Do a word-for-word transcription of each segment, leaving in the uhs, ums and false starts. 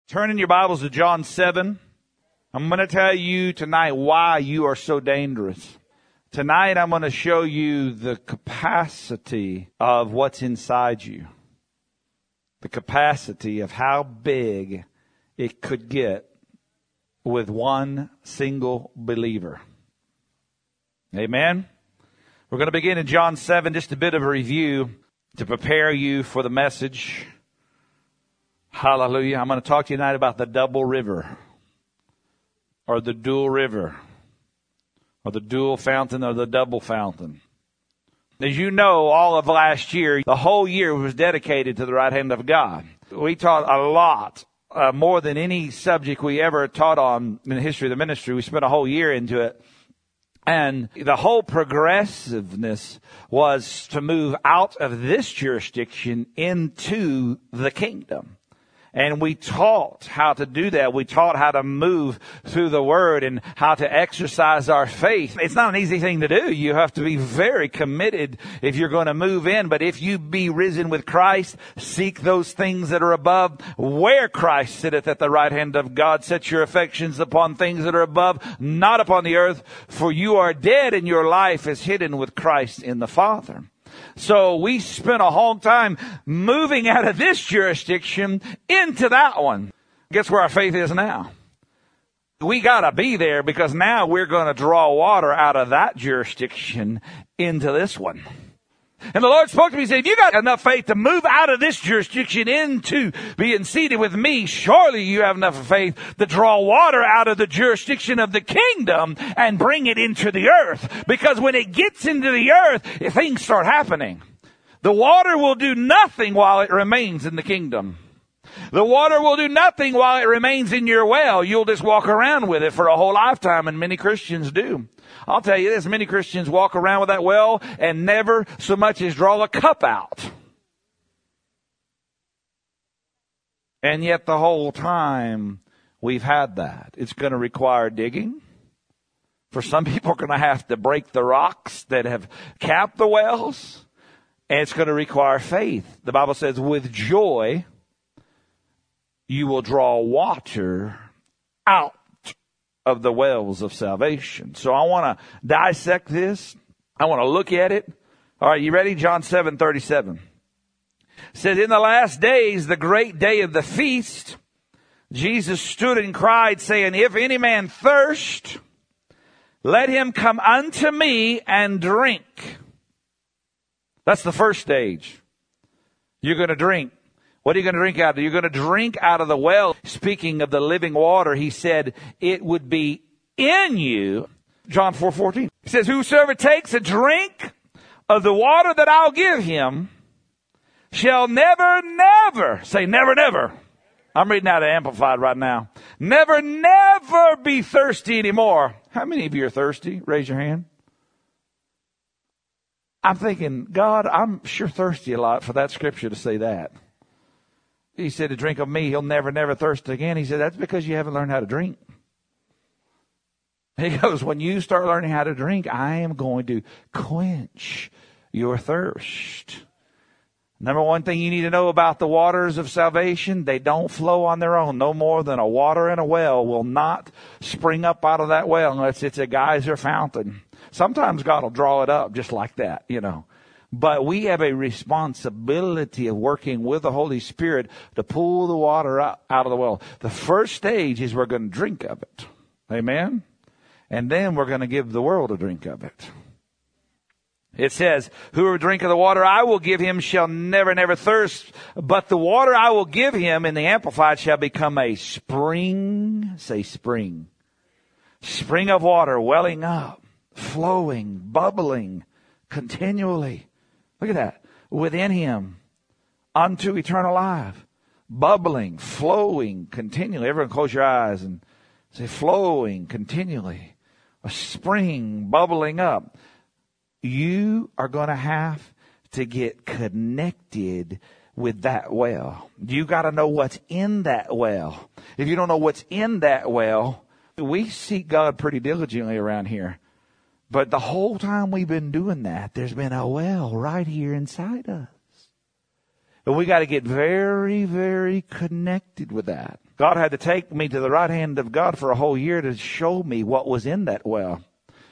Turn in your Bibles to John seven. I'm going to tell you tonight why you are so dangerous. Tonight I'm going to show you the capacity of what's inside you. The capacity of how big it could get with one single believer. Amen? We're going to begin in John seven, just a bit of a review to prepare you for the message. Hallelujah. I'm going to talk to you tonight about the double river, or the dual river, or the dual fountain, or the double fountain. As you know, all of last year, the whole year was dedicated to the right hand of God. We taught a lot, uh, more than any subject we ever taught on in the history of the ministry. We spent a whole year into it. And the whole progressiveness was to move out of this jurisdiction into the kingdom. And we taught how to do that. We taught how to move through the Word and how to exercise our faith. It's not an easy thing to do. You have to be very committed if you're going to move in. But if you be risen with Christ, seek those things that are above, where Christ sitteth at the right hand of God. Set your affections upon things that are above, not upon the earth. For you are dead and your life is hidden with Christ in the Father. So we spent a whole time moving out of this jurisdiction into that one. Guess where our faith is now? We got to be there because now we're going to draw water out of that jurisdiction into this one. And the Lord spoke to me and said, if you got enough faith to move out of this jurisdiction into being seated with me, surely you have enough faith to draw water out of the jurisdiction of the kingdom and bring it into the earth. Because when it gets into the earth, things start happening. The water will do nothing while it remains in the kingdom. The water will do nothing while it remains in your well. You'll just walk around with it for a whole lifetime, and many Christians do. I'll tell you this, many Christians walk around with that well and never so much as draw a cup out. And yet the whole time we've had that. It's going to require digging. For some people are going to have to break the rocks that have capped the wells. And it's going to require faith. The Bible says, with joy, you will draw water out of the wells of salvation. So I want to dissect this. I want to look at it. All right, you ready? John seven thirty-seven. It says, in the last days, the great day of the feast, Jesus stood and cried, saying, if any man thirst, let him come unto me and drink. That's the first stage. You're going to drink. What are you going to drink out of? You're going to drink out of the well. Speaking of the living water, he said it would be in you. John four fourteen. He says, whosoever takes a drink of the water that I'll give him shall never, never, say never, never. I'm reading out of Amplified right now. Never, never be thirsty anymore. How many of you are thirsty? Raise your hand. I'm thinking, God, I'm sure thirsty a lot for that scripture to say that. He said, to drink of me, he'll never, never thirst again. He said, that's because you haven't learned how to drink. He goes, when you start learning how to drink, I am going to quench your thirst. Number one thing you need to know about the waters of salvation, they don't flow on their own. No more than a water in a well will not spring up out of that well unless it's a geyser fountain. Sometimes God will draw it up just like that, you know. But we have a responsibility of working with the Holy Spirit to pull the water out, out of the well. The first stage is we're going to drink of it. Amen? And then we're going to give the world a drink of it. It says, whoever drink of the water I will give him shall never, never thirst. But the water I will give him in the Amplified shall become a spring. Say spring. Spring of water welling up, flowing, bubbling continually. Look at that. Within him, unto eternal life. Bubbling, flowing continually. Everyone close your eyes and say flowing continually. A spring bubbling up. You are going to have to get connected with that well. You got to know what's in that well. If you don't know what's in that well, we seek God pretty diligently around here. But the whole time we've been doing that, there's been a well right here inside us. And we got to get very, very connected with that. God had to take me to the right hand of God for a whole year to show me what was in that well.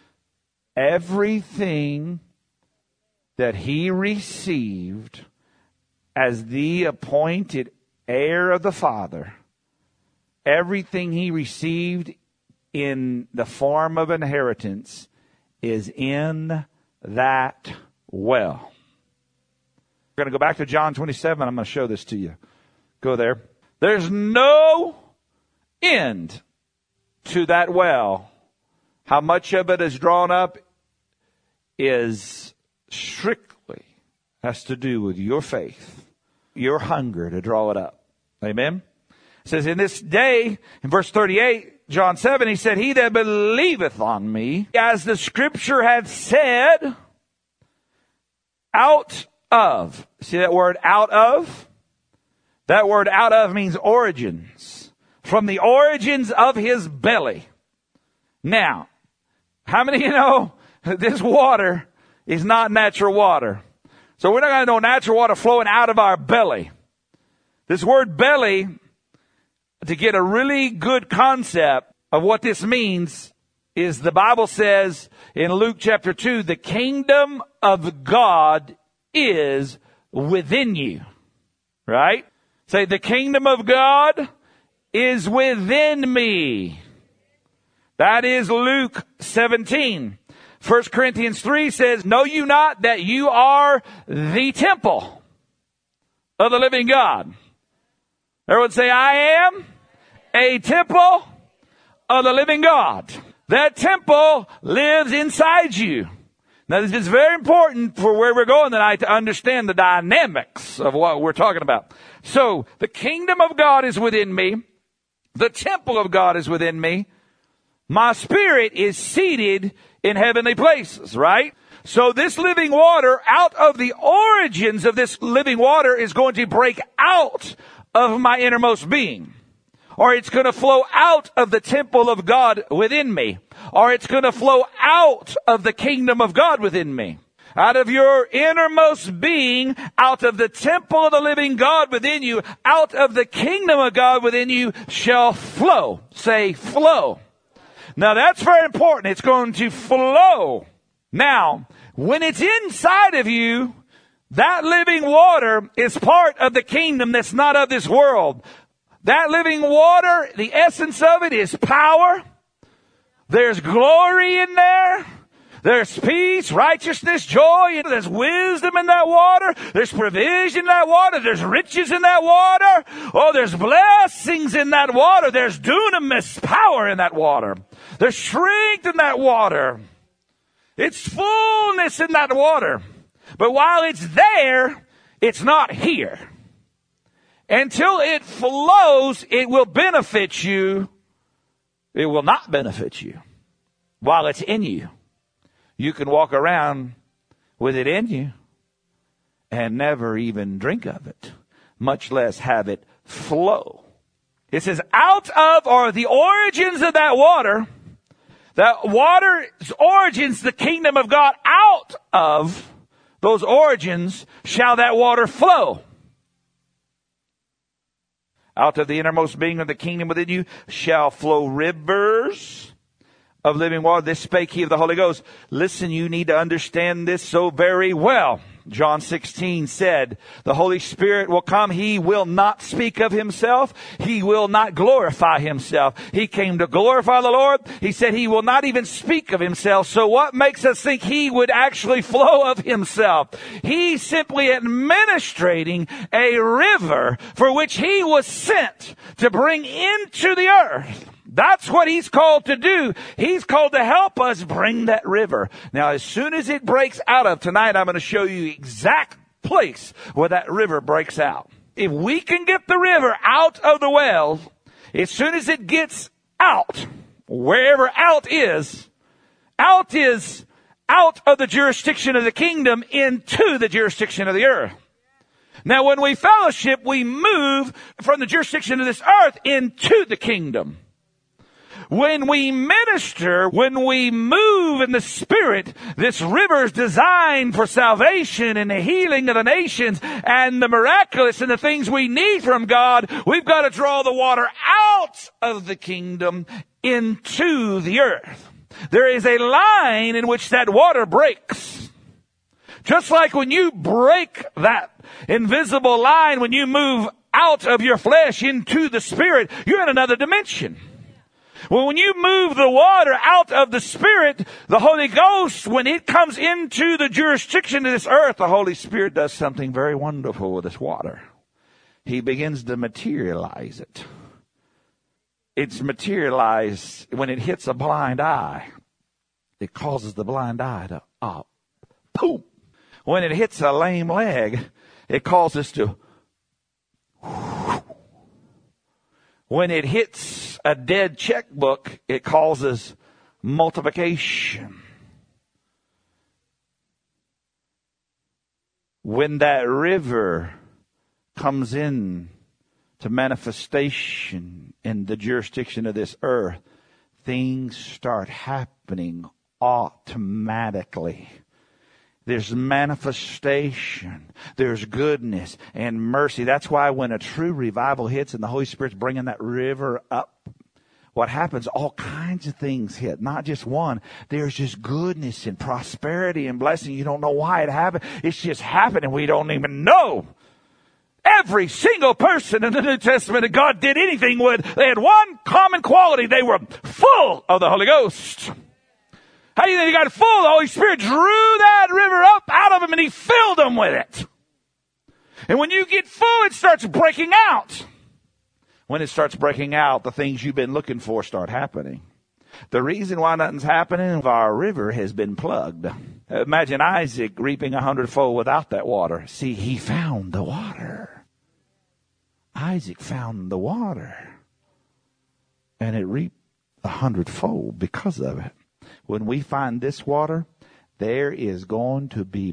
Everything that he received as the appointed heir of the Father, everything he received in the form of inheritance is in that well. We're going to go back to John twenty-seven. I'm going to show this to you. Go there. There's no end to that well. How much of it is drawn up is strictly has to do with your faith, your hunger to draw it up. Amen? It says, in this day, in verse thirty-eight, John seven, he said, he that believeth on me, as the scripture hath said, out of. See that word out of? That word out of means origins. From the origins of his belly. Now, how many of you know this water is not natural water? So we're not going to know natural water flowing out of our belly. This word belly, to get a really good concept of what this means, is the Bible says in Luke chapter two, the kingdom of God is within you. Right? Say, the kingdom of God is within me. That is Luke seventeen. First Corinthians three says, know you not that you are the temple of the living God? Everyone say, I am a temple of the living God. That temple lives inside you. Now, this is very important for where we're going tonight to understand the dynamics of what we're talking about. So, the kingdom of God is within me. The temple of God is within me. My spirit is seated in heavenly places, right? So this living water, out of the origins of this living water, is going to break out of my innermost being. Or it's going to flow out of the temple of God within me. Or it's going to flow out of the kingdom of God within me. Out of your innermost being, out of the temple of the living God within you, out of the kingdom of God within you shall flow. Say flow. Now that's very important. It's going to flow. Now, when it's inside of you, that living water is part of the kingdom that's not of this world. That living water, the essence of it is power. There's glory in there. There's peace, righteousness, joy. There's wisdom in that water. There's provision in that water. There's riches in that water. Oh, there's blessings in that water. There's dunamis power in that water. There's strength in that water. It's fullness in that water. But while it's there, it's not here. Until it flows, it will benefit you. It will not benefit you while it's in you. You can walk around with it in you and never even drink of it, much less have it flow. It says out of, or the origins of that water, that water's origins, the kingdom of God, out of those origins shall that water flow. Out of the innermost being of the kingdom within you shall flow rivers of living water. This spake he of the Holy Ghost. Listen, you need to understand this so very well. John sixteen said, the Holy Spirit will come. He will not speak of himself. He will not glorify himself. He came to glorify the Lord. He said he will not even speak of himself. So what makes us think he would actually flow of himself? He's simply administrating a river for which he was sent to bring into the earth. That's what he's called to do. He's called to help us bring that river. Now, as soon as it breaks out of tonight, I'm going to show you the exact place where that river breaks out. If we can get the river out of the well, as soon as it gets out, wherever out is, out is out of the jurisdiction of the kingdom into the jurisdiction of the earth. Now, when we fellowship, we move from the jurisdiction of this earth into the kingdom. when we minister, when we move in the Spirit, this river is designed for salvation and the healing of the nations and the miraculous and the things we need from God. We've got to draw the water out of the kingdom into the earth. There is a line in which that water breaks. Just like when you break that invisible line, when you move out of your flesh into the Spirit, you're in another dimension. Well, when you move the water out of the Spirit, the Holy Ghost, when it comes into the jurisdiction of this earth, the Holy Spirit does something very wonderful with this water. He begins to materialize it. It's materialized when it hits a blind eye. It causes the blind eye to, oh, boom. When it hits a lame leg, it causes to, when it hits a dead checkbook, it causes multiplication. When that river comes in to manifestation in the jurisdiction of this earth, things start happening automatically. There's manifestation. There's goodness and mercy. That's why when a true revival hits and the Holy Spirit's bringing that river up, what happens, all kinds of things hit, not just one. There's just goodness and prosperity and blessing. You don't know why it happened. It's just happening. We don't even know. Every single person in the New Testament that God did anything with, they had one common quality. They were full of the Holy Ghost. How do you think he got full? The Holy Spirit drew that river up out of him and he filled them with it. And when you get full, it starts breaking out. When it starts breaking out, the things you've been looking for start happening. The reason why nothing's happening is our river has been plugged. Imagine Isaac reaping a hundredfold without that water. See, he found the water. Isaac found the water. And it reaped a hundredfold because of it. When we find this water, there is going to be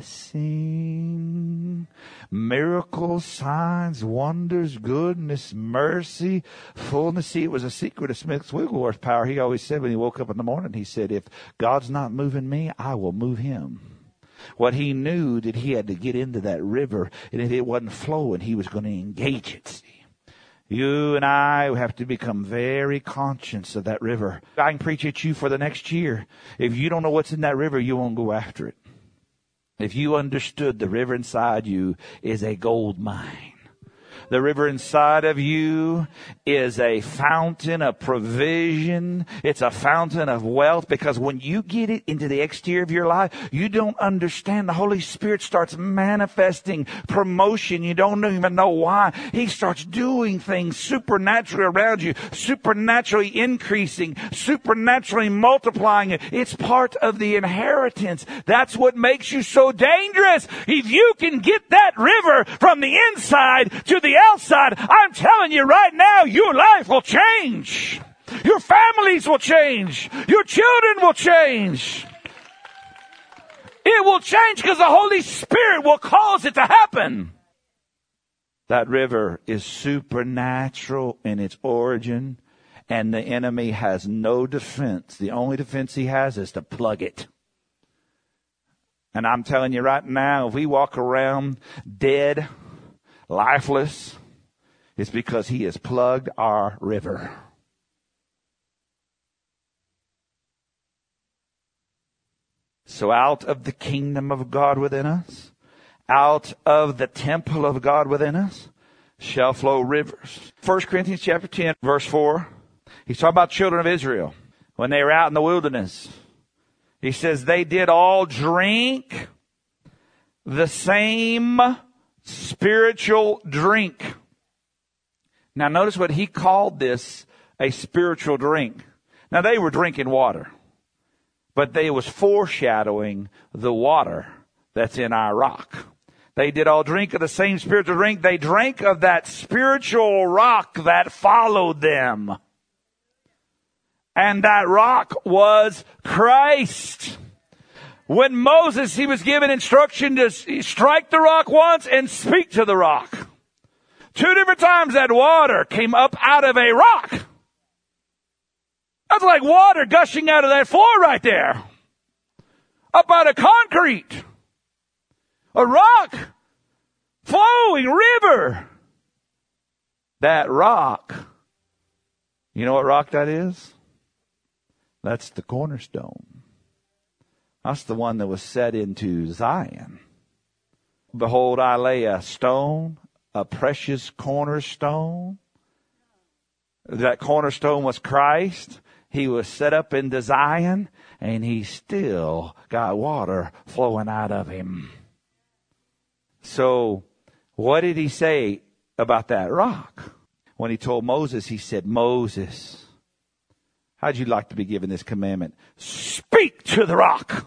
blessing, miracles, signs, wonders, goodness, mercy, fullness. See, it was a secret of Smith Wigglesworth's power. He always said when he woke up in the morning, he said, if God's not moving me, I will move him. What he knew that he had to get into that river, and if it wasn't flowing, he was going to engage it. See? You and I have to become very conscious of that river. I can preach at you for the next year. If you don't know what's in that river, you won't go after it. If you understood the river inside you is a gold mine. The river inside of you is a fountain of provision. It's a fountain of wealth, because when you get it into the exterior of your life, you don't understand. The Holy Spirit starts manifesting promotion. You don't even know why. He starts doing things supernaturally around you, supernaturally increasing, supernaturally multiplying it. It's part of the inheritance. That's what makes you so dangerous. If you can get that river from the inside to the outside, I'm telling you right now, your life will change. Your families will change. Your children will change. It will change because the Holy Spirit will cause it to happen. That river is supernatural in its origin, and the enemy has no defense. The only defense he has is to plug it. And I'm telling you right now, if we walk around dead, lifeless, it's because he has plugged our river. So out of the kingdom of God within us, out of the temple of God within us, shall flow rivers. First Corinthians chapter ten, verse four. He's talking about children of Israel when they were out in the wilderness. He says they did all drink the same spiritual drink. Now notice what he called this, a spiritual drink. Now they were drinking water, but they was foreshadowing the water that's in our rock. They did all drink of the same spiritual drink. They drank of that spiritual rock that followed them. And that rock was Christ. When Moses, he was given instruction to strike the rock once and speak to the rock. Two different times that water came up out of a rock. That's like water gushing out of that floor right there. Up out of concrete. A rock. Flowing river. That rock. You know what rock that is? That's the cornerstone. That's the one that was set into Zion. Behold, I lay a stone, a precious cornerstone. That cornerstone was Christ. He was set up into Zion, and he still got water flowing out of him. So, what did he say about that rock? When he told Moses, he said, Moses, how'd you like to be given this commandment? Speak to the rock.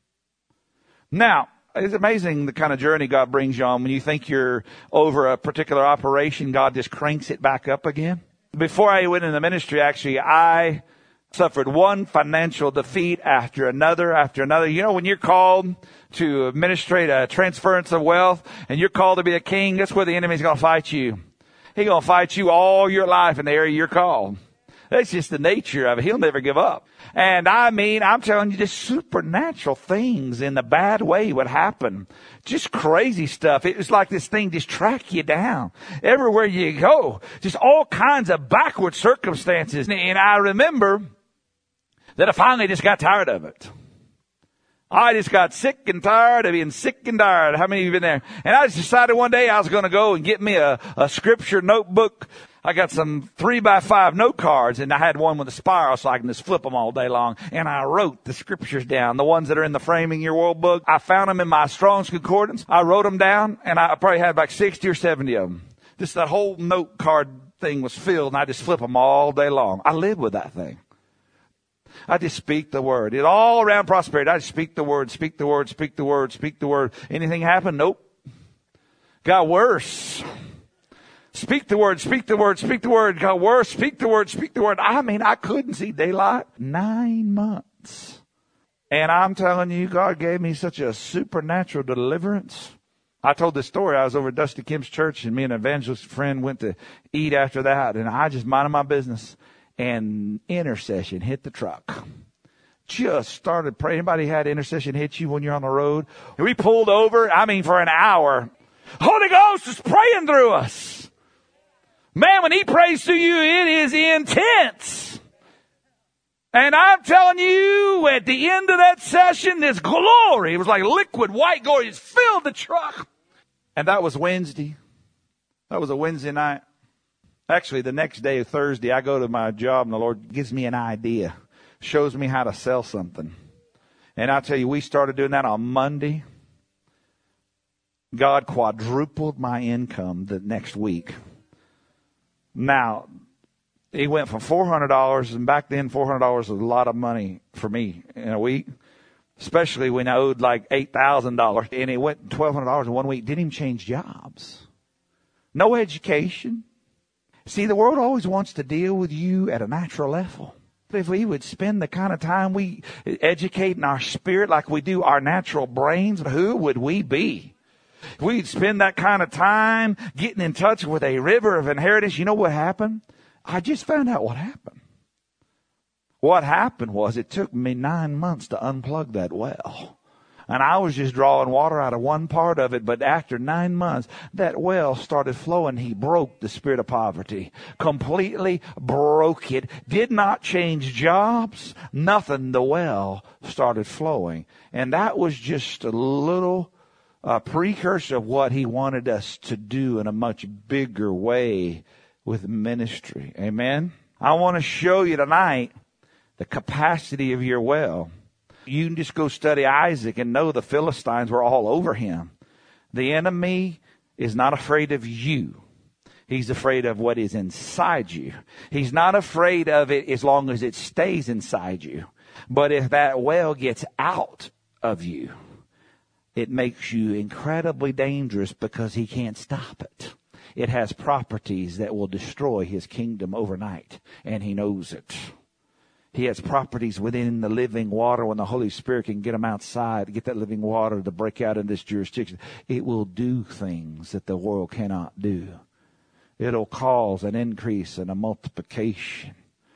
Now, it's amazing the kind of journey God brings you on. When you think you're over a particular operation, God just cranks it back up again. Before I went into the ministry, actually, I suffered one financial defeat after another, after another. You know, when you're called to administrate a transference of wealth and you're called to be a king, that's where the enemy's going to fight you. He's going to fight you all your life in the area you're called. That's just the nature of it. He'll never give up. And I mean, I'm telling you, just supernatural things in the bad way would happen. Just crazy stuff. It was like this thing just track you down everywhere you go. Just all kinds of backward circumstances. And I remember that I finally just got tired of it. I just got sick and tired of being sick and tired. How many of you been there? And I just decided one day I was going to go and get me a, a scripture notebook. I got some three by five note cards, and I had one with a spiral so I can just flip them all day long. And I wrote the scriptures down, the ones that are in the Framing Your World book. I found them in my Strong's Concordance. I wrote them down, and I probably had like sixty or seventy of them. Just that whole note card thing was filled, and I just flip them all day long. I live with that thing. I just speak the word. It all around prosperity. I just speak the word, speak the word, speak the word, speak the word. Anything happen? Nope. Got worse. Speak the word, speak the word, speak the word. Got worse. Speak the word, speak the word. I mean, I couldn't see daylight. Nine months. And I'm telling you, God gave me such a supernatural deliverance. I told this story. I was over at Dusty Kim's church, and me and an evangelist friend went to eat after that. And I just minded my business. And intercession hit the truck. Just started praying. Anybody had intercession hit you when you're on the road? We pulled over, I mean, for an hour. Holy Ghost is praying through us. Man, when he prays through you, it is intense. And I'm telling you, at the end of that session, this glory, it was like liquid white glory, just filled the truck. And that was Wednesday. That was a Wednesday night. Actually, the next day, Thursday, I go to my job, and the Lord gives me an idea, shows me how to sell something. And I tell you, we started doing that on Monday. God quadrupled my income the next week. Now, he went from four hundred dollars, and back then four hundred dollars was a lot of money for me in a week, especially when I owed like eight thousand dollars. And it went twelve hundred dollars in one week. Didn't even change jobs. No education. See, the world always wants to deal with you at a natural level. If we would spend the kind of time we educate in our spirit like we do our natural brains, who would we be? If we'd spend that kind of time getting in touch with a river of inheritance, you know what happened? I just found out what happened. What happened was it took me nine months to unplug that well. And I was just drawing water out of one part of it. But after nine months, that well started flowing. He broke the spirit of poverty. Completely broke it. Did not change jobs. Nothing. The well started flowing. And that was just a little uh, precursor of what he wanted us to do in a much bigger way with ministry. Amen. I want to show you tonight the capacity of your well. You can just go study Isaac and know the Philistines were all over him. The enemy is not afraid of you. He's afraid of what is inside you. He's not afraid of it as long as it stays inside you. But if that well gets out of you, it makes you incredibly dangerous because he can't stop it. It has properties that will destroy his kingdom overnight, and he knows it. He has properties within the living water. When the Holy Spirit can get them outside, get that living water to break out in this jurisdiction, it will do things that the world cannot do. It'll cause an increase and a multiplication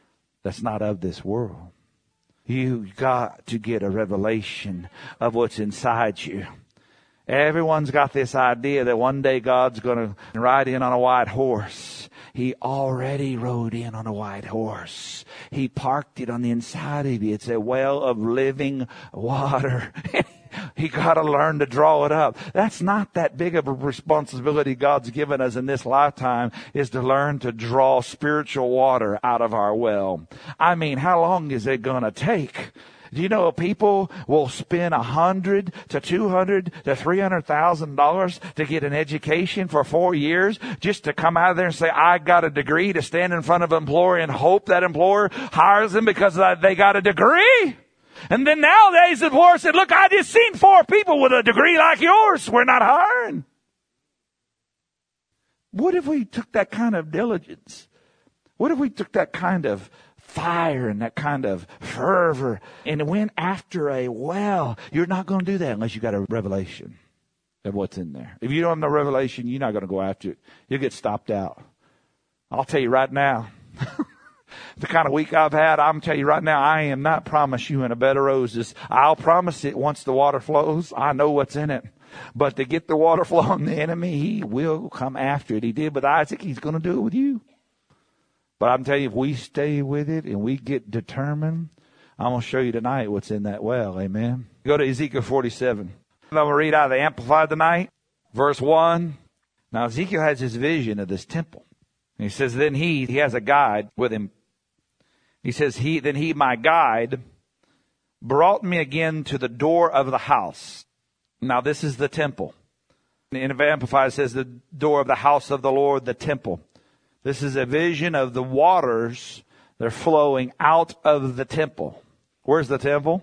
that's not of this world. You got to get a revelation of what's inside you. Everyone's got this idea that one day God's going to ride in on a white horse. He already rode in on a white horse. He parked it on the inside of you. It's a well of living water. You got to learn to draw it up. That's not that big of a responsibility God's given us in this lifetime, is to learn to draw spiritual water out of our well. I mean, how long is it going to take? Do you know people will spend a hundred to two hundred to three hundred thousand dollars to get an education for four years just to come out of there and say, I got a degree, to stand in front of an employer and hope that employer hires them because they got a degree? And then nowadays the employer said, look, I just seen four people with a degree like yours. We're not hiring. What if we took that kind of diligence? What if we took that kind of fire and that kind of fervor and went after a well? You're not going to do that unless you got a revelation of what's in there. If you don't have no revelation, you're not going to go after it. You'll get stopped out. I'll tell you right now, the kind of week I've had, I'm tell you right now, I am not promise you in a bed of roses. I'll promise it once the water flows. I know what's in it. But to get the water flowing, the enemy, he will come after it. He did with Isaac. He's going to do it with you. But I'm telling you, if we stay with it and we get determined, I'm going to show you tonight what's in that well. Amen. Go to Ezekiel forty-seven. I'm going to read out of the Amplified tonight. Verse one. Now Ezekiel has his vision of this temple. And he says, then he, he has a guide with him. He says, he, then he, my guide, brought me again to the door of the house. Now this is the temple. In the Amplified it says the door of the house of the Lord, the temple. This is a vision of the waters. They're flowing out of the temple. Where's the temple?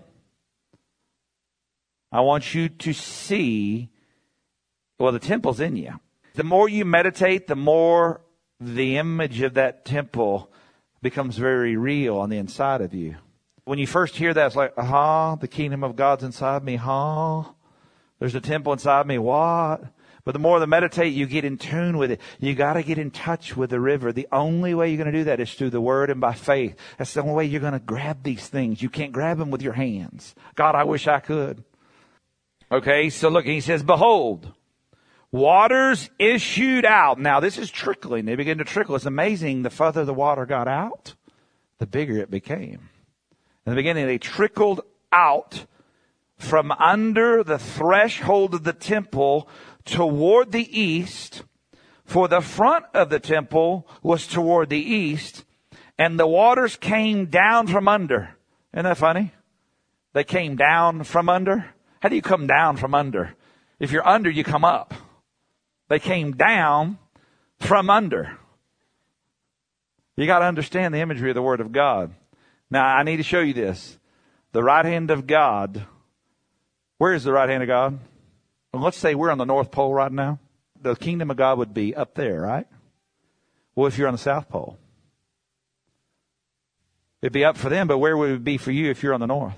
I want you to see, well, the temple's in you. The more you meditate, the more the image of that temple becomes very real on the inside of you. When you first hear that, it's like, aha, the kingdom of God's inside me, huh? There's a temple inside me, what? But the more you meditate, you get in tune with it. You got to get in touch with the river. The only way you're going to do that is through the word and by faith. That's the only way you're going to grab these things. You can't grab them with your hands. God, I wish I could. Okay, so look, he says, behold, waters issued out. Now, this is trickling. They begin to trickle. It's amazing. The further the water got out, the bigger it became. In the beginning, they trickled out from under the threshold of the temple toward the east, for the front of the temple was toward the east, and the waters came down from under. Isn't that funny? They came down from under. How do you come down from under? If you're under, you come up. They came down from under. You got to understand the imagery of the Word of God. Now, I need to show you this. The right hand of God. Where is the right hand of God? Well, let's say we're on the North Pole right now. The kingdom of God would be up there, right? Well, if you're on the South Pole, it'd be up for them, but where would it be for you if you're on the North?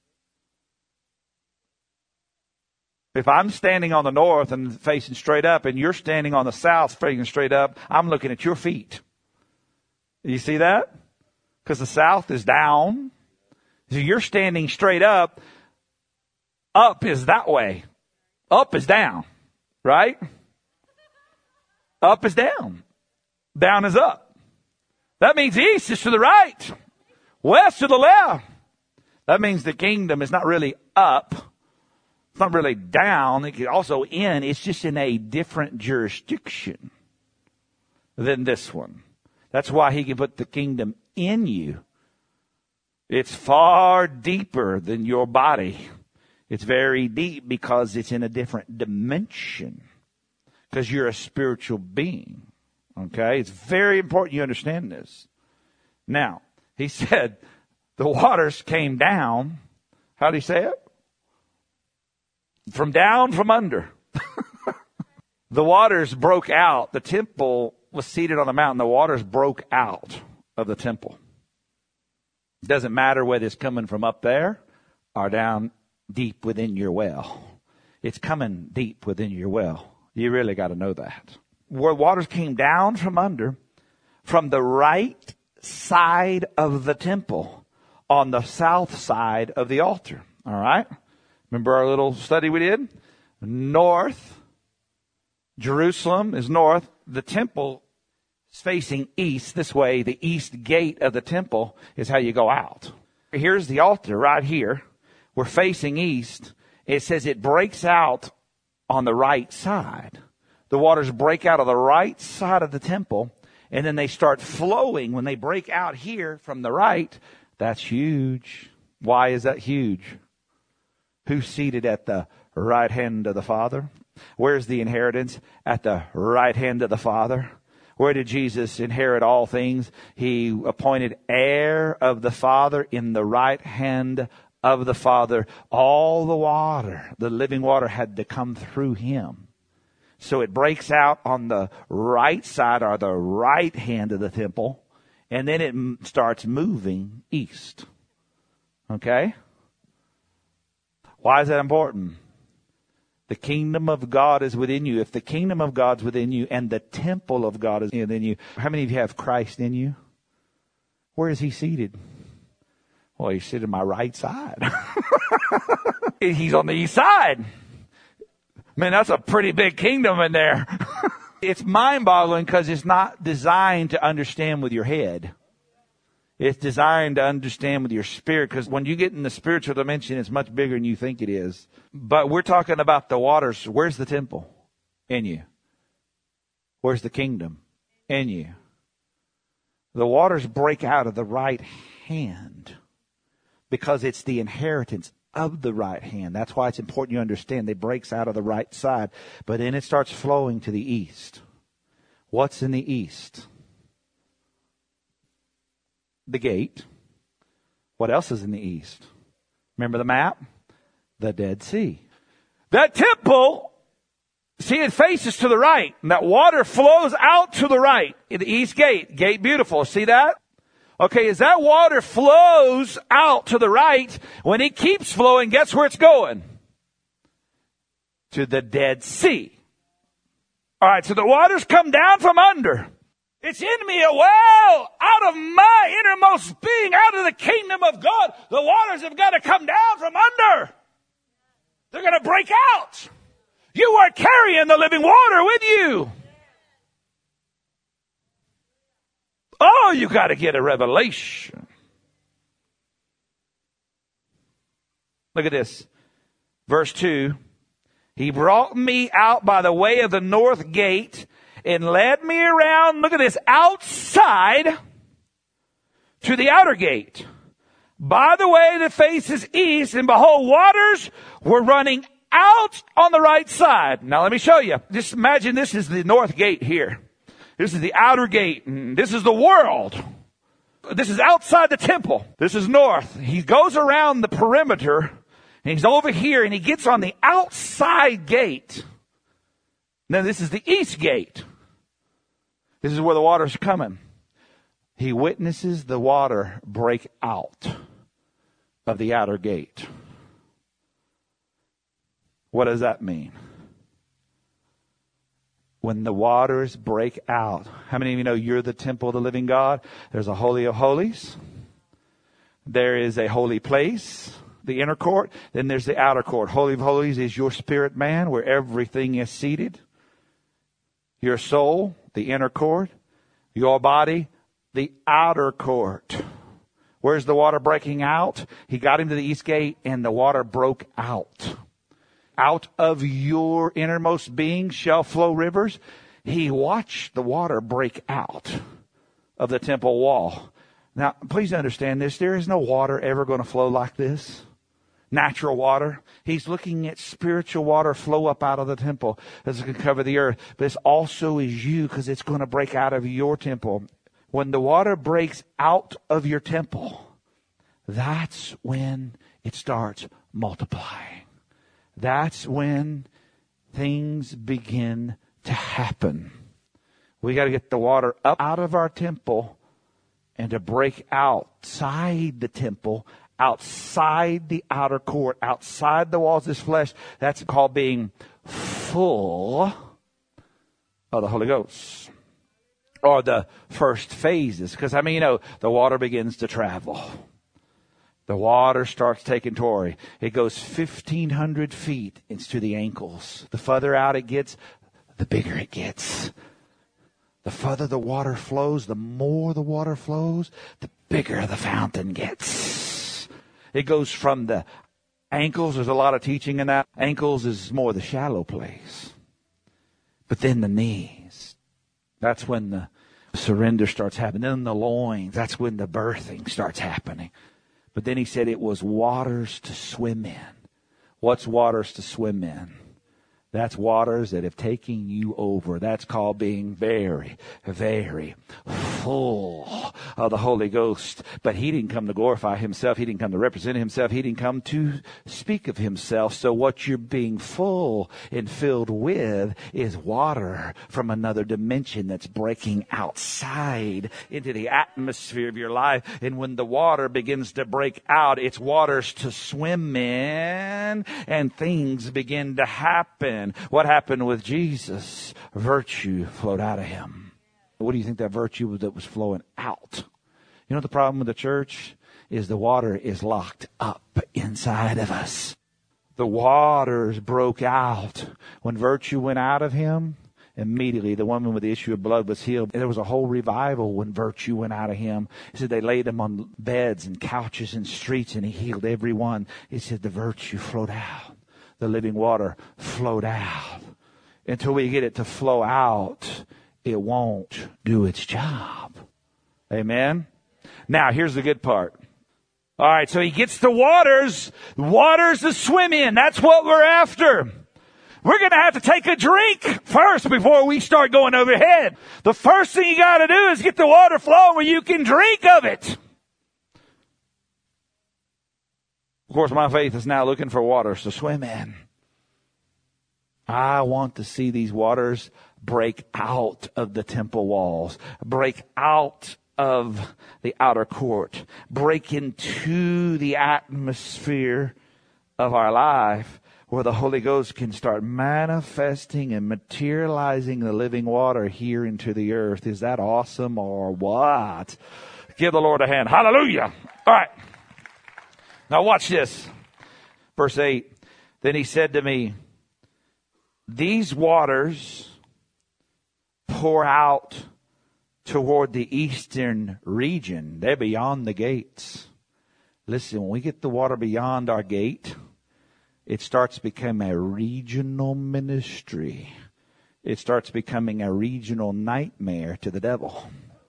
If I'm standing on the north and facing straight up and you're standing on the south facing straight up, I'm looking at your feet. You see that? Because the south is down. So you're standing straight up. Up is that way. Up is down. Right? Up is down. Down is up. That means east is to the right. West to the left. That means the kingdom is not really up. It's not really down. It could also in. It's just in a different jurisdiction than this one. That's why he can put the kingdom in you. It's far deeper than your body. It's very deep because it's in a different dimension. Because you're a spiritual being. Okay? It's very important you understand this. Now, he said the waters came down. How did he say it? From down from under. The waters broke out. The temple was seated on a mountain. The waters broke out of the temple. It doesn't matter whether it's coming from up there or down deep within your well. It's coming deep within your well. You really got to know that. Where waters came down from under, from the right side of the temple, on the south side of the altar. All right? Remember our little study we did? North. Jerusalem is north. The temple is facing east. This way, the east gate of the temple is how you go out. Here's the altar right here. We're facing east. It says it breaks out on the right side. The waters break out of the right side of the temple, and then they start flowing when they break out here from the right. That's huge. Why is that huge? Who's seated at the right hand of the Father? Where's the inheritance? At the right hand of the Father. Where did Jesus inherit all things? He appointed heir of the Father in the right hand of the Father. All the water, the living water, had to come through him. So it breaks out on the right side or the right hand of the temple, and then it m- starts moving east. Okay? Why is that important? The kingdom of God is within you. If the kingdom of God's within you and the temple of God is within you, how many of you have Christ in you? Where is he seated? Well, he's sitting on my right side. He's on the east side. Man, that's a pretty big kingdom in there. It's mind-boggling because it's not designed to understand with your head. It's designed to understand with your spirit, because when you get in the spiritual dimension, it's much bigger than you think it is. But we're talking about the waters. Where's the temple? In you. Where's the kingdom? In you. The waters break out of the right hand because it's the inheritance of the right hand. That's why it's important you understand. It breaks out of the right side, but then it starts flowing to the east. What's in the east? The gate. What else is in the east? Remember the map? The Dead Sea. That temple, see, it faces to the right. And that water flows out to the right. In the east gate. Gate beautiful. See that? Okay, as that water flows out to the right, when it keeps flowing, guess where it's going? To the Dead Sea. All right, so the waters come down from under. It's in me a well out of my innermost being, out of the kingdom of God. The waters have got to come down from under. They're going to break out. You are carrying the living water with you. Oh, you got to get a revelation. Look at this. Verse two. He brought me out by the way of the north gate and led me around, look at this, outside to the outer gate. By the way that faces east, and behold, waters were running out on the right side. Now let me show you. Just imagine this is the north gate here. This is the outer gate. And this is the world. This is outside the temple. This is north. He goes around the perimeter, and he's over here, and he gets on the outside gate. Now this is the east gate. This is where the water's coming. He witnesses the water break out of the outer gate. What does that mean? When the waters break out, how many of you know you're the temple of the living God? There's a holy of holies. There is a holy place, the inner court. Then there's the outer court. Holy of holies is your spirit man, where everything is seated. Your soul, the inner court. Your body, the outer court. Where's the water breaking out? He got him to the east gate, and the water broke out. Out of your innermost being shall flow rivers. He watched the water break out of the temple wall. Now, please understand this. There is no water ever going to flow like this. Natural water. He's looking at spiritual water flow up out of the temple that's going to cover the earth. But this also is you, because it's going to break out of your temple. When the water breaks out of your temple, that's when it starts multiplying. That's when things begin to happen. We got to get the water up out of our temple and to break outside the temple, outside the outer court, outside the walls of this flesh. That's called being full of the Holy Ghost. or the first phases. Because, I mean, you know, the water begins to travel. The water starts taking Tory. It goes fifteen hundred feet. It's to the ankles. The further out it gets, the bigger it gets. The further the water flows, the more the water flows, the bigger the fountain gets. It goes from the ankles. There's a lot of teaching in that. Ankles is more the shallow place. But then the knees. That's when the surrender starts happening. Then the loins. That's when the birthing starts happening. But then he said it was waters to swim in. What's waters to swim in? That's waters that have taken you over. That's called being very, very full of the Holy Ghost. But he didn't come to glorify himself. He didn't come to represent himself. He didn't come to speak of himself. So what you're being full and filled with is water from another dimension that's breaking outside into the atmosphere of your life. And when the water begins to break out, it's waters to swim in, and things begin to happen. What happened with Jesus? Virtue flowed out of him. What do you think that virtue was that was flowing out? You know the problem with the church is the water is locked up inside of us. The waters broke out. When virtue went out of him, immediately the woman with the issue of blood was healed. There was a whole revival when virtue went out of him. He said they laid him on beds and couches and streets, and he healed everyone. He said the virtue flowed out. The living water flowed out. Until we get it to flow out, it won't do its job. Amen? Now, here's the good part. All right, so he gets the waters, waters to swim in. That's what we're after. We're going to have to take a drink first before we start going overhead. The first thing you got to do is get the water flowing where you can drink of it. Of course, my faith is now looking for waters to swim in. I want to see these waters break out of the temple walls, break out of the outer court, break into the atmosphere of our life where the Holy Ghost can start manifesting and materializing the living water here into the earth. Is that awesome or what? Give the Lord a hand. Hallelujah. All right. Now watch this. Verse eight. Then he said to me, these waters pour out toward the eastern region. They're beyond the gates. Listen, when we get the water beyond our gate, it starts becoming a regional ministry. It starts becoming a regional nightmare to the devil.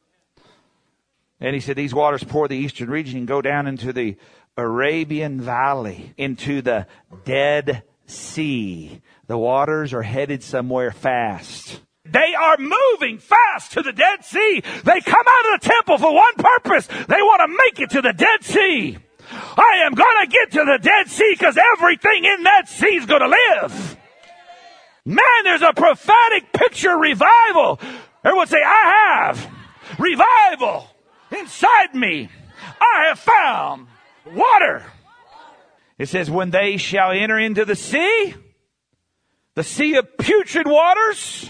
And he said, these waters pour the eastern region and go down into the Arabian Valley, into the Dead Sea. The waters are headed somewhere fast. They are moving fast to the Dead Sea. They come out of the temple for one purpose. They want to make it to the Dead Sea. I am going to get to the Dead Sea because everything in that sea is going to live. Man, there's a prophetic picture revival. Everyone say, I have revival inside me. I have found water. It says, when they shall enter into the sea, the sea of putrid waters,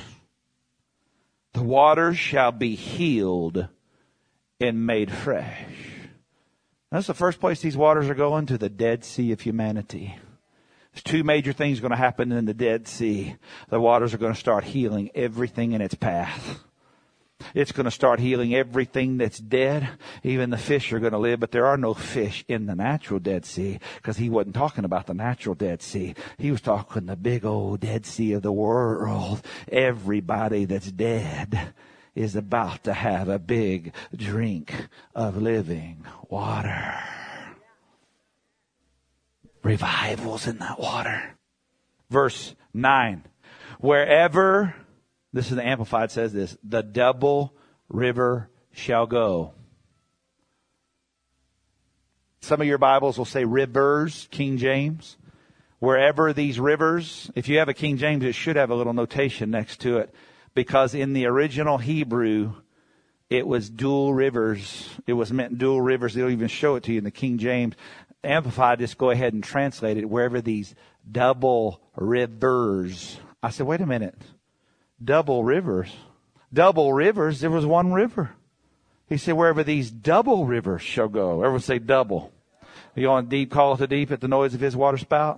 the waters shall be healed and made fresh. That's the first place these waters are going, to the Dead Sea of humanity. There's two major things going to happen in the Dead Sea. The waters are going to start healing everything in its path. It's going to start healing everything that's dead. Even the fish are going to live, but there are no fish in the natural Dead Sea, because he wasn't talking about the natural Dead Sea. He was talking the big old Dead Sea of the world. Everybody that's dead is about to have a big drink of living water. Revivals in that water. Verse nine. Wherever, this is the Amplified, says this, the double river shall go. Some of your Bibles will say rivers, King James. Wherever these rivers, if you have a King James, it should have a little notation next to it. Because in the original Hebrew, it was dual rivers. It was meant dual rivers. They'll even show it to you in the King James. Amplified, just go ahead and translate it. Wherever these double rivers. I said, wait a minute. Double rivers? double rivers. There was one river. He said, wherever these double rivers shall go. Everyone say double. You on deep, call to deep at the noise of his water spout.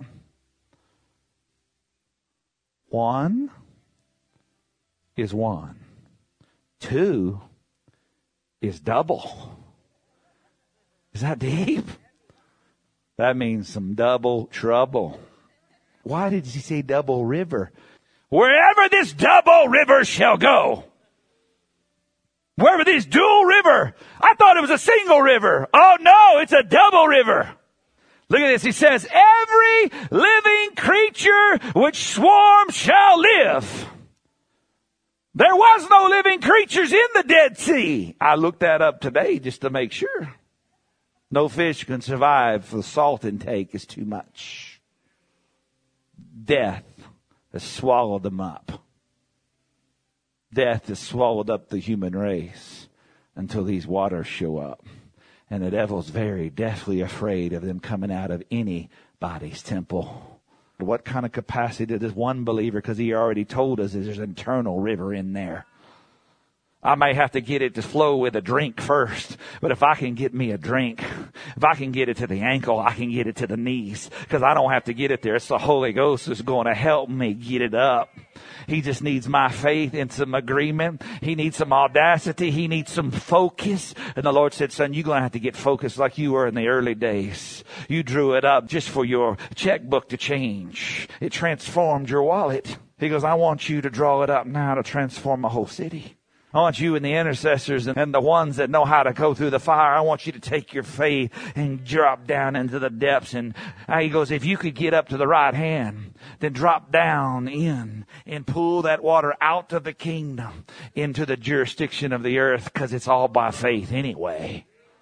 One is one. Two is double. Is that deep? That means some double trouble. Why did he say double river? Wherever this double river shall go. Wherever this dual river. I thought it was a single river. Oh no, it's a double river. Look at this. He says, every living creature which swarms shall live. There was no living creatures in the Dead Sea. I looked that up today just to make sure. No fish can survive, for the salt intake is too much. Death has swallowed them up. Death has swallowed up the human race until these waters show up. And the devil's very deathly afraid of them coming out of anybody's temple. What kind of capacity does one believer, because he already told us there's an eternal river in there. I may have to get it to flow with a drink first, but if I can get me a drink, if I can get it to the ankle, I can get it to the knees, because I don't have to get it there. It's the Holy Ghost who's going to help me get it up. He just needs my faith and some agreement. He needs some audacity. He needs some focus. And the Lord said, son, you're going to have to get focused like you were in the early days. You drew it up just for your checkbook to change. It transformed your wallet. He goes, I want you to draw it up now to transform a whole city. I want you and the intercessors and the ones that know how to go through the fire. I want you to take your faith and drop down into the depths. And he goes, if you could get up to the right hand, then drop down in and pull that water out of the kingdom into the jurisdiction of the earth, because it's all by faith anyway.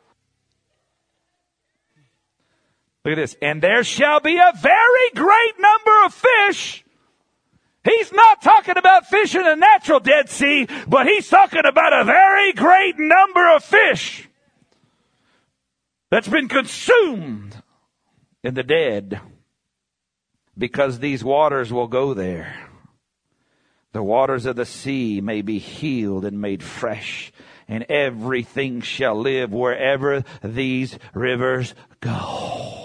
Look at this. And there shall be a very great number of fish. He's not talking about fish in the natural Dead Sea, but he's talking about a very great number of fish that's been consumed in the dead, because these waters will go there. The waters of the sea may be healed and made fresh, and everything shall live wherever these rivers go.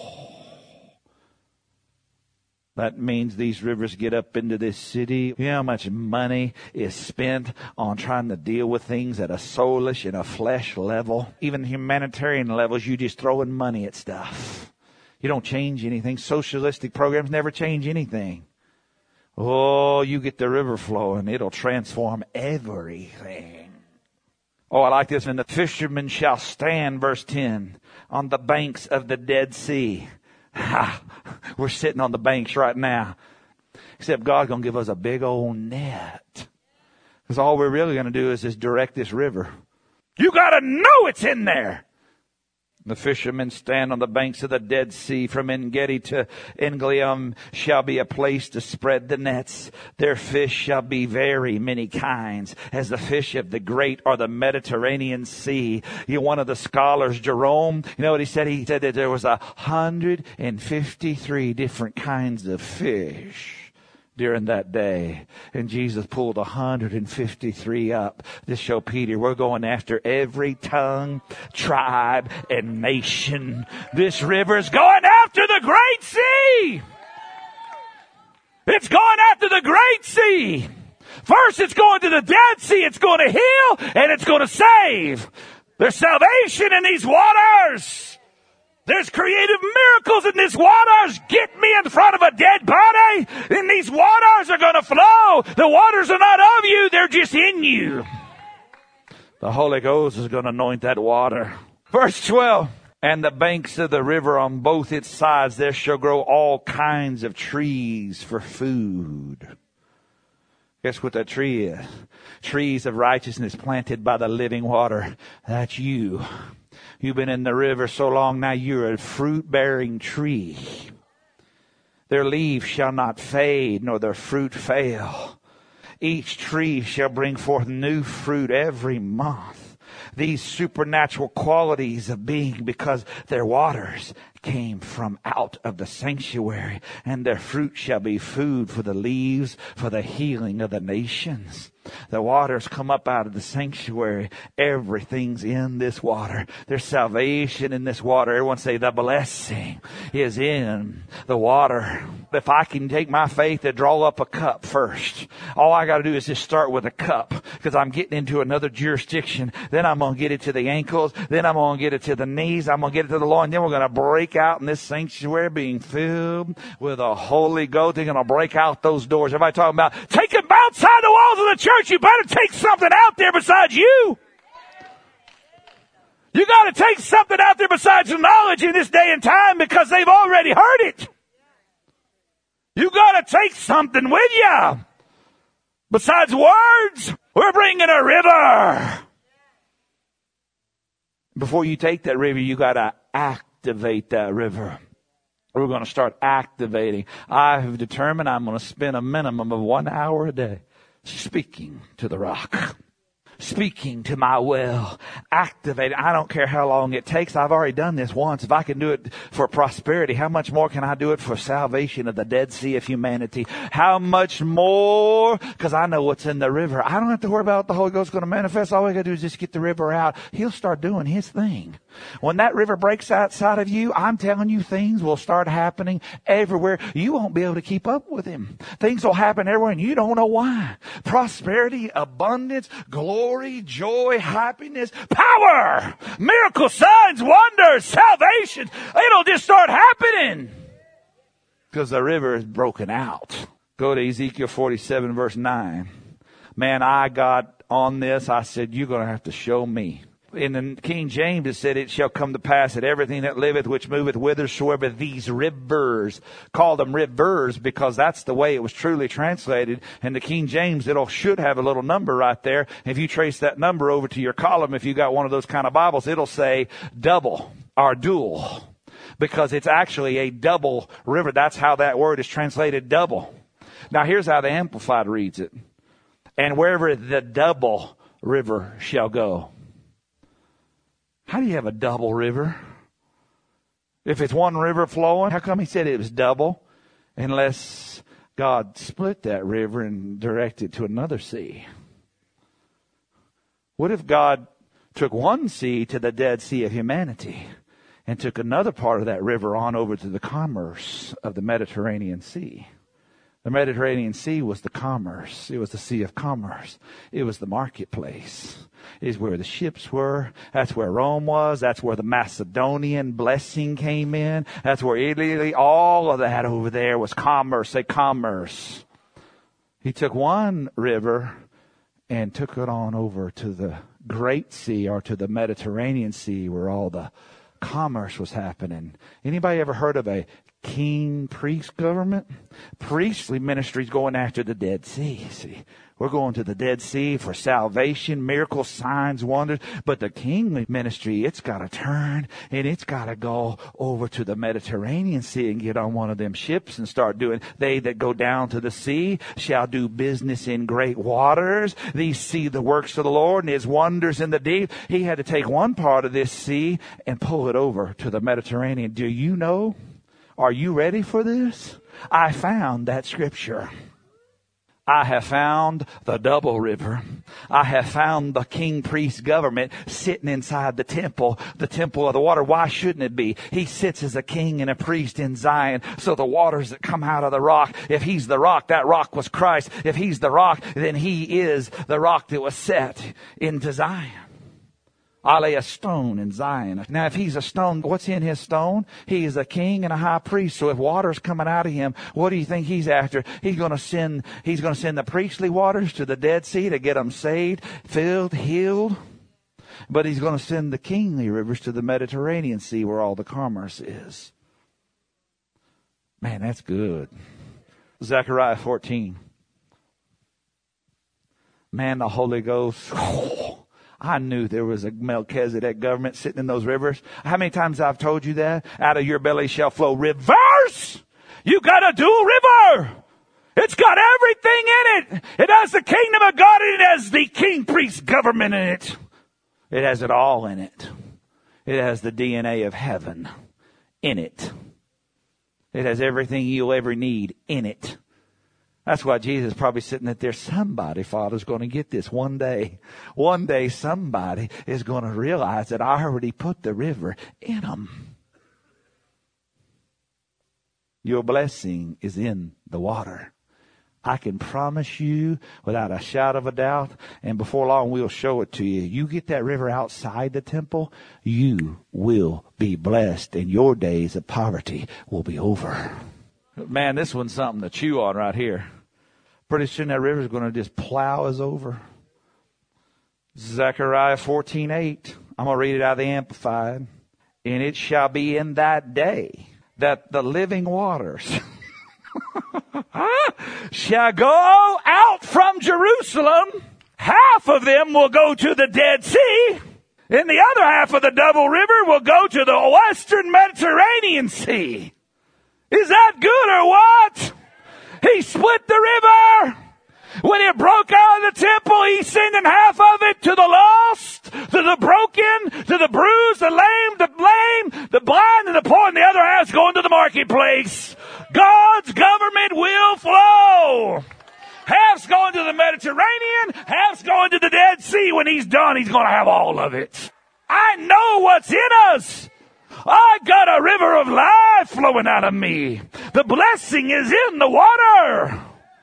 That means these rivers get up into this city. You know how much money is spent on trying to deal with things at a soulish and a flesh level? Even humanitarian levels, you just throwing money at stuff. You don't change anything. Socialistic programs never change anything. Oh, you get the river flowing, it'll transform everything. Oh, I like this. And the fishermen shall stand, verse ten, on the banks of the Dead Sea. Ha, we're sitting on the banks right now. Except God's going to give us a big old net. Because all we're really going to do is just direct this river. You got to know it's in there. The fishermen stand on the banks of the Dead Sea. From En-gedi to En-eglaim shall be a place to spread the nets. Their fish shall be very many kinds, as the fish of the great or the Mediterranean Sea. You know, one of the scholars, Jerome, you know what he said? He said that there was a hundred and fifty-three different kinds of fish during that day. And Jesus pulled one hundred fifty-three up to show Peter, we're going after every tongue, tribe, and nation. This river's going after the great sea. It's going after the great sea. First, it's going to the Dead Sea. It's going to heal and it's going to save. There's salvation in these waters. There's creative miracles in these waters. Get me in front of a dead body, and these waters are going to flow. The waters are not of you, they're just in you. The Holy Ghost is going to anoint that water. Verse twelve. And the banks of the river on both its sides, there shall grow all kinds of trees for food. Guess what that tree is? Trees of righteousness planted by the living water. That's you. You've been in the river so long now, you're a fruit-bearing tree. Their leaves shall not fade, nor their fruit fail. Each tree shall bring forth new fruit every month. These supernatural qualities of being, because their waters came from out of the sanctuary, and their fruit shall be food for the leaves, for the healing of the nations. The waters come up out of the sanctuary. Everything's in this water. There's salvation in this water. Everyone say the blessing is in the water. If I can take my faith and draw up a cup first, all I got to do is just start with a cup, because I'm getting into another jurisdiction. Then I'm going to get it to the ankles. Then I'm going to get it to the knees. I'm going to get it to the loin. Then we're going to break out in this sanctuary being filled with the Holy Ghost. They're going to break out those doors. Everybody talking about taking outside the walls of the church. You better take something out there besides you. You got to take something out there besides your knowledge in this day and time, because they've already heard it. You got to take something with you besides words. We're bringing a river. Before you take that river, you got to activate that river. We're going to start activating. I have determined I'm going to spend a minimum of one hour a day speaking to the rock, speaking to my well, activating. I don't care how long it takes. I've already done this once. If I can do it for prosperity, how much more can I do it for salvation of the Dead Sea of humanity? How much more? Because I know what's in the river. I don't have to worry about what the Holy Ghost is going to manifest. All we got to do is just get the river out. He'll start doing his thing. When that river breaks outside of you, I'm telling you, things will start happening everywhere. You won't be able to keep up with him. Things will happen everywhere, and you don't know why. Prosperity, abundance, glory, joy, happiness, power, miracles, signs, wonders, salvation. It'll just start happening because the river is broken out. Go to Ezekiel forty-seven, verse nine. Man, I got on this. I said, you're going to have to show me. In the King James, it said, it shall come to pass that everything that liveth, which moveth whithersoever these rivers, call them rivers, because that's the way it was truly translated. In the King James, it should have a little number right there. If you trace that number over to your column, if you got one of those kind of Bibles, it'll say double or dual, because it's actually a double river. That's how that word is translated, double. Now, here's how the Amplified reads it. And wherever the double river shall go. How do you have a double river? If it's one river flowing, how come he said it was double? Unless God split that river and directed it to another sea. What if God took one sea to the Dead Sea of humanity and took another part of that river on over to the commerce of the Mediterranean Sea? The Mediterranean Sea was the commerce. It was the sea of commerce. It was the marketplace. It is where the ships were. That's where Rome was. That's where the Macedonian blessing came in. That's where Italy, all of that over there was commerce, a commerce. He took one river and took it on over to the Great Sea, or to the Mediterranean Sea, where all the commerce was happening. Anybody ever heard of a king priest government? Priestly ministries going after the Dead Sea. See, we're going to the Dead Sea for salvation, miracles, signs, wonders. But the kingly ministry, it's got to turn and it's got to go over to the Mediterranean Sea and get on one of them ships and start doing. They that go down to the sea shall do business in great waters. These see the works of the Lord and his wonders in the deep. He had to take one part of this sea and pull it over to the Mediterranean. Do you know? Are you ready for this? I found that scripture. I have found the double river. I have found the king priest government sitting inside the temple, the temple of the water. Why shouldn't it be? He sits as a king and a priest in Zion. So the waters that come out of the rock, if he's the rock, that rock was Christ. If he's the rock, then he is the rock that was set into Zion. I lay a stone in Zion. Now, if he's a stone, what's in his stone? He is a king and a high priest. So if water's coming out of him, what do you think he's after? He's going to send, he's going to send the priestly waters to the Dead Sea to get them saved, filled, healed. But he's going to send the kingly rivers to the Mediterranean Sea where all the commerce is. Man, that's good. Zechariah fourteen. Man, the Holy Ghost. Oh, I knew there was a Melchizedek government sitting in those rivers. How many times I've told you that? Out of your belly shall flow rivers. You got a dual river. It's got everything in it. It has the kingdom of God and it has the king priest government in it. It has it all in it. It has the D N A of heaven in it. It has everything you'll ever need in it. That's why Jesus is probably sitting at there. Somebody, Father's going to get this one day. One day somebody is going to realize that I already put the river in them. Your blessing is in the water. I can promise you without a shadow of a doubt, and before long we'll show it to you. You get that river outside the temple, you will be blessed, and your days of poverty will be over. Man, this one's something to chew on right here. Pretty soon that river's going to just plow us over. Zechariah fourteen eight. I'm going to read it out of the Amplified. And it shall be in that day that the living waters shall go out from Jerusalem. Half of them will go to the Dead Sea, and the other half of the double river will go to the western Mediterranean Sea. Is that good or what? He split the river. When it broke out of the temple, he's sending half of it to the lost, to the broken, to the bruised, the lame, the lame, the blind, and the poor, and the other half's going to the marketplace. God's government will flow. Half's going to the Mediterranean, half's going to the Dead Sea. When he's done, he's going to have all of it. I know what's in us. I got a river of life flowing out of me. The blessing is in the water.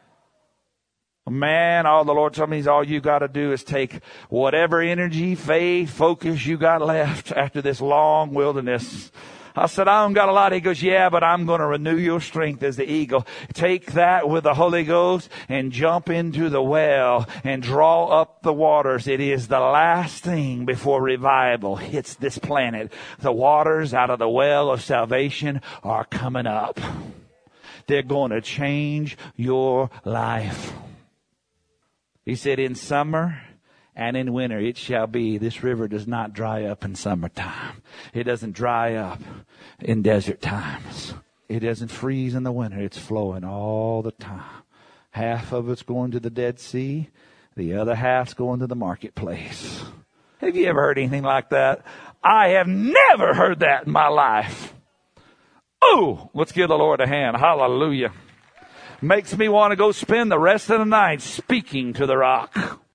Man, all the Lord told me is all you got to do is take whatever energy, faith, focus you got left after this long wilderness. I said, I don't got a lot. He goes, yeah, but I'm going to renew your strength as the eagle. Take that with the Holy Ghost and jump into the well and draw up the waters. It is the last thing before revival hits this planet. The waters out of the well of salvation are coming up. They're going to change your life. He said, in summer and in winter it shall be. This river does not dry up in summertime. It doesn't dry up in desert times. It doesn't freeze in the winter. It's flowing all the time. Half of it's going to the Dead Sea. The other half's going to the marketplace. Have you ever heard anything like that? I have never heard that in my life. Oh, let's give the Lord a hand. Hallelujah. Makes me want to go spend the rest of the night speaking to the rock.